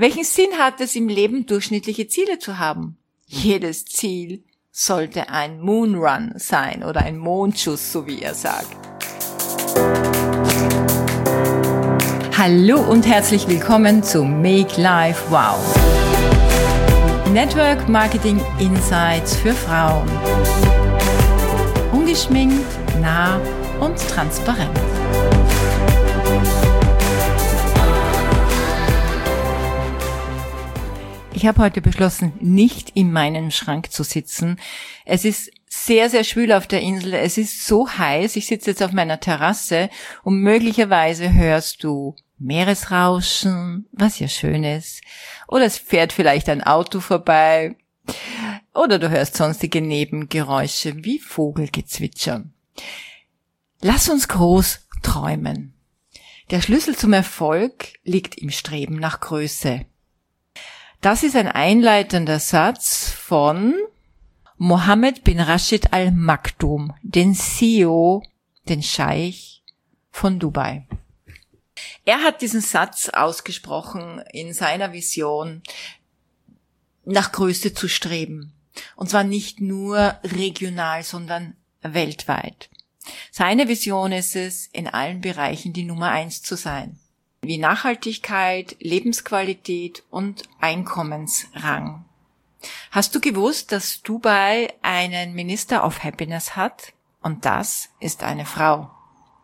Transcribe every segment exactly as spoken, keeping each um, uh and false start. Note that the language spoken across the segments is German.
Welchen Sinn hat es im Leben, durchschnittliche Ziele zu haben? Jedes Ziel sollte ein Moonrun sein oder ein Mondschuss, so wie er sagt. Hallo und herzlich willkommen zu Make Life Wow. Network Marketing Insights für Frauen. Ungeschminkt, nah und transparent. Ich habe heute beschlossen, nicht in meinem Schrank zu sitzen. Es ist sehr, sehr schwül auf der Insel. Es ist so heiß. Ich sitze jetzt auf meiner Terrasse und möglicherweise hörst du Meeresrauschen, was ja schön ist. Oder es fährt vielleicht ein Auto vorbei. Oder du hörst sonstige Nebengeräusche wie Vogelgezwitscher. Lass uns groß träumen. Der Schlüssel zum Erfolg liegt im Streben nach Größe. Das ist ein einleitender Satz von Mohammed bin Rashid Al Maktoum, den C E O, den Scheich von Dubai. Er hat diesen Satz ausgesprochen in seiner Vision, nach Größe zu streben. Und zwar nicht nur regional, sondern weltweit. Seine Vision ist es, in allen Bereichen die Nummer eins zu sein. Wie Nachhaltigkeit, Lebensqualität und Einkommensrang. Hast du gewusst, dass Dubai einen Minister of Happiness hat? Und das ist eine Frau.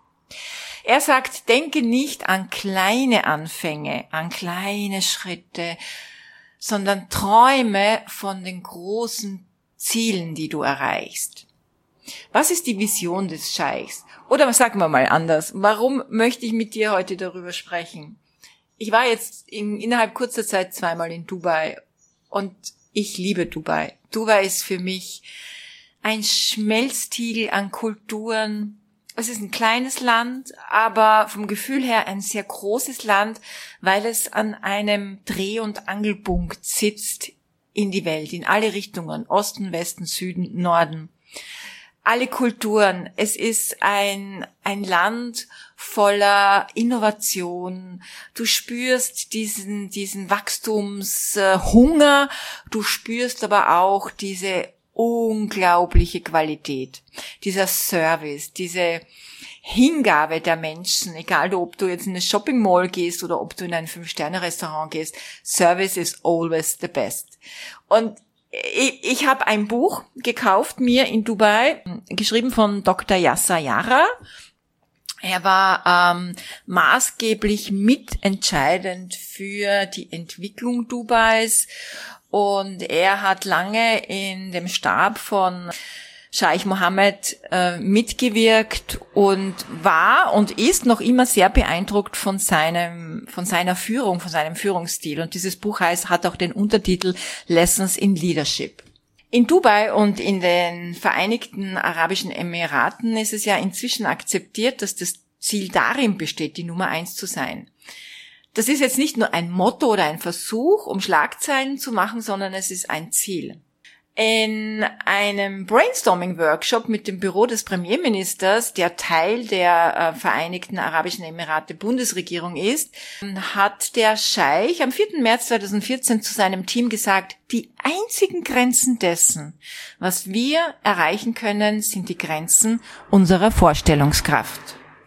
Er sagt, denke nicht an kleine Anfänge, an kleine Schritte, sondern träume von den großen Zielen, die du erreichst. Was ist die Vision des Scheichs? Oder sagen wir mal anders, warum möchte ich mit dir heute darüber sprechen? Ich war jetzt in, innerhalb kurzer Zeit zweimal in Dubai und ich liebe Dubai. Dubai ist für mich ein Schmelztiegel an Kulturen. Es ist ein kleines Land, aber vom Gefühl her ein sehr großes Land, weil es an einem Dreh- und Angelpunkt sitzt in die Welt, in alle Richtungen, Osten, Westen, Süden, Norden. Alle Kulturen. Es ist ein, ein Land voller Innovation. Du spürst diesen, diesen Wachstumshunger. Du spürst aber auch diese unglaubliche Qualität. Dieser Service, diese Hingabe der Menschen, egal ob du jetzt in eine Shopping Mall gehst oder ob du in ein Fünf-Sterne-Restaurant gehst. Service is always the best. Und Ich, ich habe ein Buch gekauft, mir in Dubai, geschrieben von Doktor Yasser Yara. Er war ähm, maßgeblich mitentscheidend für die Entwicklung Dubais und er hat lange in dem Stab von Scheich Mohammed äh, mitgewirkt und war und ist noch immer sehr beeindruckt von seinem, von seiner Führung, von seinem Führungsstil. Und dieses Buch heißt, hat auch den Untertitel Lessons in Leadership. In Dubai und in den Vereinigten Arabischen Emiraten ist es ja inzwischen akzeptiert, dass das Ziel darin besteht, die Nummer eins zu sein. Das ist jetzt nicht nur ein Motto oder ein Versuch, um Schlagzeilen zu machen, sondern es ist ein Ziel. In einem Brainstorming-Workshop mit dem Büro des Premierministers, der Teil der äh, Vereinigten Arabischen Emirate Bundesregierung ist, hat der Scheich am vierten März zweitausendvierzehn zu seinem Team gesagt, die einzigen Grenzen dessen, was wir erreichen können, sind die Grenzen unserer Vorstellungskraft.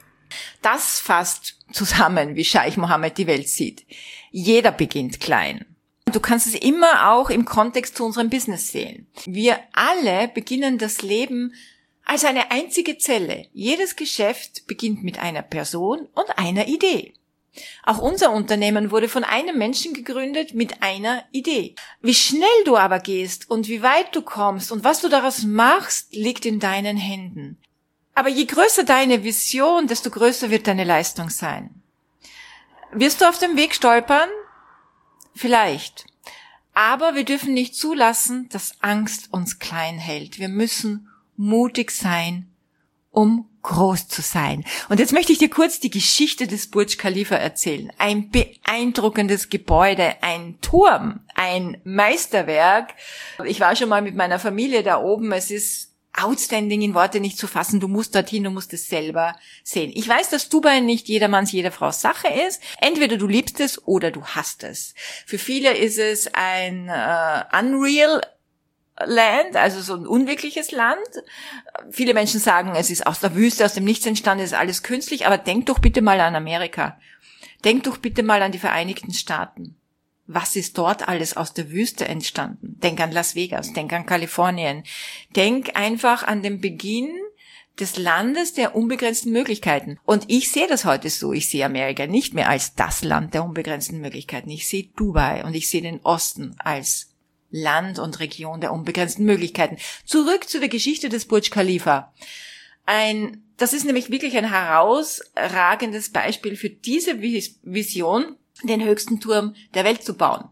Das fasst zusammen, wie Scheich Mohammed die Welt sieht. Jeder beginnt klein. Du kannst es immer auch im Kontext zu unserem Business sehen. Wir alle beginnen das Leben als eine einzige Zelle. Jedes Geschäft beginnt mit einer Person und einer Idee. Auch unser Unternehmen wurde von einem Menschen gegründet mit einer Idee. Wie schnell du aber gehst und wie weit du kommst und was du daraus machst, liegt in deinen Händen. Aber je größer deine Vision, desto größer wird deine Leistung sein. Wirst du auf dem Weg stolpern? Vielleicht. Aber wir dürfen nicht zulassen, dass Angst uns klein hält. Wir müssen mutig sein, um groß zu sein. Und jetzt möchte ich dir kurz die Geschichte des Burj Khalifa erzählen. Ein beeindruckendes Gebäude, ein Turm, ein Meisterwerk. Ich war schon mal mit meiner Familie da oben. Es ist outstanding in Worte nicht zu fassen. Du musst dorthin, du musst es selber sehen. Ich weiß, dass Dubai nicht jedermanns, jeder Frau's Sache ist. Entweder du liebst es oder du hasst es. Für viele ist es ein äh, unreal Land, also so ein unwirkliches Land. Viele Menschen sagen, es ist aus der Wüste, aus dem Nichts entstanden, es ist alles künstlich, aber denk doch bitte mal an Amerika. Denk doch bitte mal an die Vereinigten Staaten. Was ist dort alles aus der Wüste entstanden? Denk an Las Vegas, denk an Kalifornien. Denk einfach an den Beginn des Landes der unbegrenzten Möglichkeiten. Und ich sehe das heute so. Ich sehe Amerika nicht mehr als das Land der unbegrenzten Möglichkeiten. Ich sehe Dubai und ich sehe den Osten als Land und Region der unbegrenzten Möglichkeiten. Zurück zu der Geschichte des Burj Khalifa. Ein, das ist nämlich wirklich ein herausragendes Beispiel für diese Vision, den höchsten Turm der Welt zu bauen.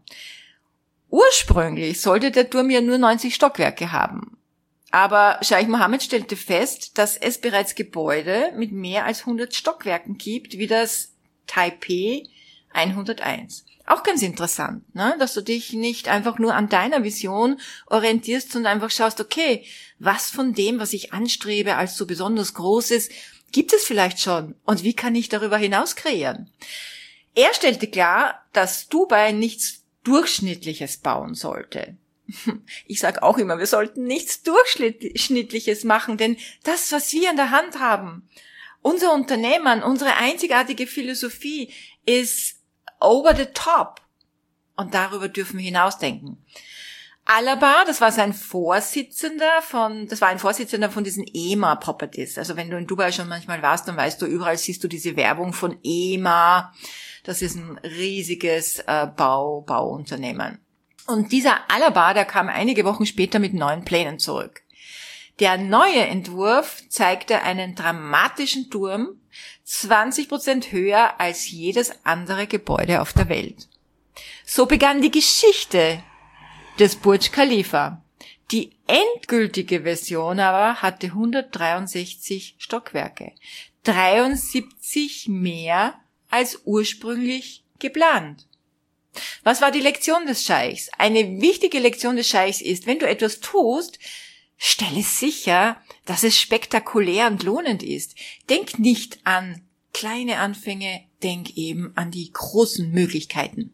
Ursprünglich sollte der Turm ja nur neunzig Stockwerke haben. Aber Scheich Mohammed stellte fest, dass es bereits Gebäude mit mehr als hundert Stockwerken gibt, wie das Taipei hunderteins. Auch ganz interessant, ne? Dass du dich nicht einfach nur an deiner Vision orientierst, sondern einfach schaust, okay, was von dem, was ich anstrebe als so besonders Großes, gibt es vielleicht schon? Und wie kann ich darüber hinaus kreieren? Er stellte klar, dass Dubai nichts Durchschnittliches bauen sollte. Ich sage auch immer, wir sollten nichts Durchschnittliches machen, denn das, was wir in der Hand haben, unser Unternehmen, unsere einzigartige Philosophie ist over the top. Und darüber dürfen wir hinausdenken. Alaba, das war sein Vorsitzender von, das war ein Vorsitzender von diesen E M A Properties. Also wenn du in Dubai schon manchmal warst, dann weißt du, überall siehst du diese Werbung von E M A. Das ist ein riesiges äh, Bau, Bauunternehmen. Und dieser Alaba, der kam einige Wochen später mit neuen Plänen zurück. Der neue Entwurf zeigte einen dramatischen Turm, zwanzig Prozent höher als jedes andere Gebäude auf der Welt. So begann die Geschichte des Burj Khalifa. Die endgültige Version aber hatte hundertdreiundsechzig Stockwerke, dreiundsiebzig mehr als ursprünglich geplant. Was war die Lektion des Scheichs? Eine wichtige Lektion des Scheichs ist, wenn du etwas tust, stelle sicher, dass es spektakulär und lohnend ist. Denk nicht an kleine Anfänge, denk eben an die großen Möglichkeiten.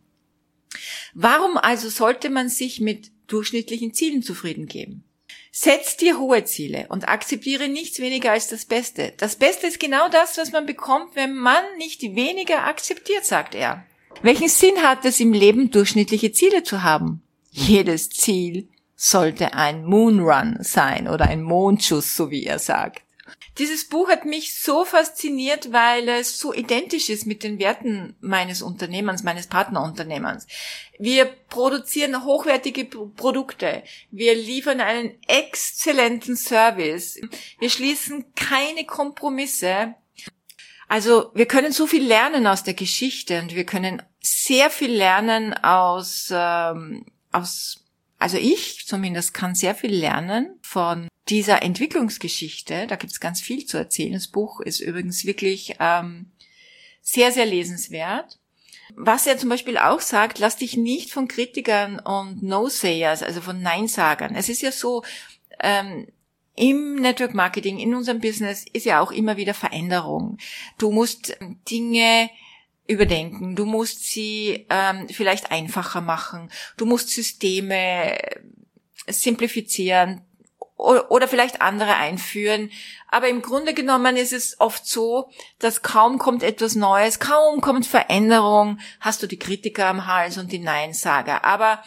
Warum also sollte man sich mit durchschnittlichen Zielen zufrieden geben? Setz dir hohe Ziele und akzeptiere nichts weniger als das Beste. Das Beste ist genau das, was man bekommt, wenn man nicht weniger akzeptiert, sagt er. Welchen Sinn hat es im Leben, durchschnittliche Ziele zu haben? Jedes Ziel sollte ein Moonrun sein oder ein Mondschuss, so wie er sagt. Dieses Buch hat mich so fasziniert, weil es so identisch ist mit den Werten meines Unternehmens, meines Partnerunternehmens. Wir produzieren hochwertige Produkte. Wir liefern einen exzellenten Service. Wir schließen keine Kompromisse. Also wir können so viel lernen aus der Geschichte und wir können sehr viel lernen aus, ähm, aus Also ich zumindest kann sehr viel lernen von dieser Entwicklungsgeschichte. Da gibt es ganz viel zu erzählen. Das Buch ist übrigens wirklich ähm, sehr, sehr lesenswert. Was er zum Beispiel auch sagt, lass dich nicht von Kritikern und No-Sayers, also von Neinsagern. Es ist ja so, ähm, im Network Marketing, in unserem Business ist ja auch immer wieder Veränderung. Du musst Dinge überdenken, du musst sie ähm, vielleicht einfacher machen, du musst Systeme simplifizieren oder, oder vielleicht andere einführen. Aber im Grunde genommen ist es oft so, dass kaum kommt etwas Neues, kaum kommt Veränderung, hast du die Kritiker am Hals und die Neinsager. Aber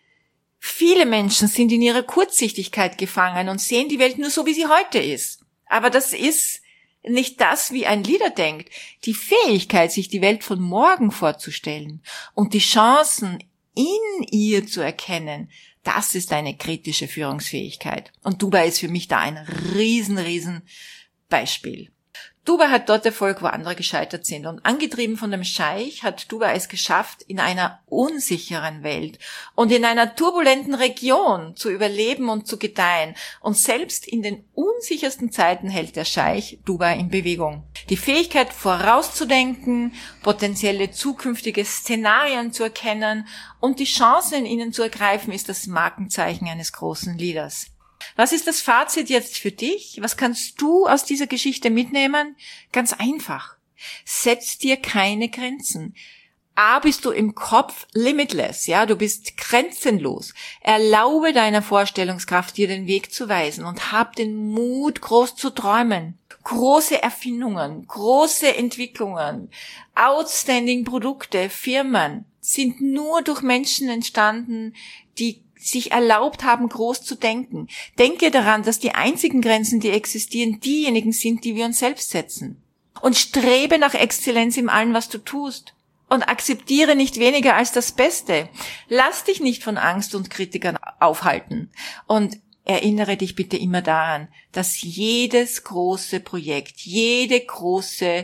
viele Menschen sind in ihrer Kurzsichtigkeit gefangen und sehen die Welt nur so, wie sie heute ist. Aber das ist nicht das, wie ein Leader denkt. Die Fähigkeit, sich die Welt von morgen vorzustellen und die Chancen in ihr zu erkennen, das ist eine kritische Führungsfähigkeit. Und Dubai ist für mich da ein riesen, riesen Beispiel. Dubai hat dort Erfolg, wo andere gescheitert sind. Und angetrieben von dem Scheich hat Dubai es geschafft, in einer unsicheren Welt und in einer turbulenten Region zu überleben und zu gedeihen. Und selbst in den unsichersten Zeiten hält der Scheich Dubai in Bewegung. Die Fähigkeit, vorauszudenken, potenzielle zukünftige Szenarien zu erkennen und die Chancen in ihnen zu ergreifen, ist das Markenzeichen eines großen Leaders. Was ist das Fazit jetzt für dich? Was kannst du aus dieser Geschichte mitnehmen? Ganz einfach. Setz dir keine Grenzen. A, bist du im Kopf limitless, ja, du bist grenzenlos. Erlaube deiner Vorstellungskraft, dir den Weg zu weisen und hab den Mut, groß zu träumen. Große Erfindungen, große Entwicklungen, outstanding Produkte, Firmen sind nur durch Menschen entstanden, die sich erlaubt haben, groß zu denken. Denke daran, dass die einzigen Grenzen, die existieren, diejenigen sind, die wir uns selbst setzen. Und strebe nach Exzellenz in allem, was du tust. Und akzeptiere nicht weniger als das Beste. Lass dich nicht von Angst und Kritikern aufhalten. Und erinnere dich bitte immer daran, dass jedes große Projekt, jede große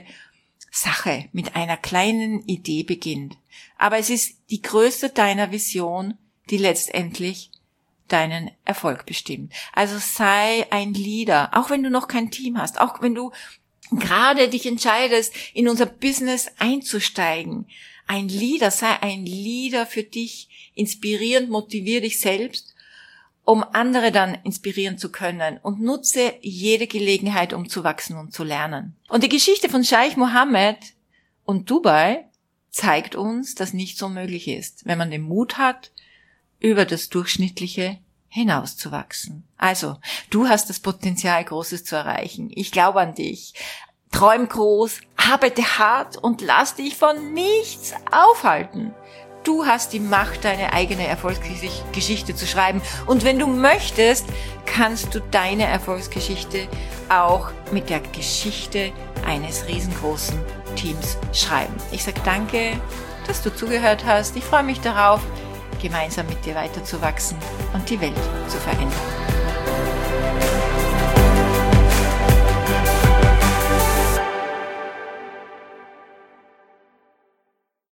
Sache mit einer kleinen Idee beginnt. Aber es ist die Größe deiner Vision, die letztendlich deinen Erfolg bestimmt. Also sei ein Leader, auch wenn du noch kein Team hast, auch wenn du gerade dich entscheidest, in unser Business einzusteigen. Ein Leader, sei ein Leader für dich, inspirierend, motivier dich selbst, um andere dann inspirieren zu können und nutze jede Gelegenheit, um zu wachsen und zu lernen. Und die Geschichte von Scheich Mohammed und Dubai zeigt uns, dass nichts unmöglich ist, wenn man den Mut hat, über das Durchschnittliche hinauszuwachsen. Also, du hast das Potenzial, Großes zu erreichen. Ich glaube an dich. Träum groß, arbeite hart und lass dich von nichts aufhalten. Du hast die Macht, deine eigene Erfolgsgeschichte zu schreiben. Und wenn du möchtest, kannst du deine Erfolgsgeschichte auch mit der Geschichte eines riesengroßen Teams schreiben. Ich sage danke, dass du zugehört hast. Ich freue mich darauf, gemeinsam mit dir weiterzuwachsen und die Welt zu verändern.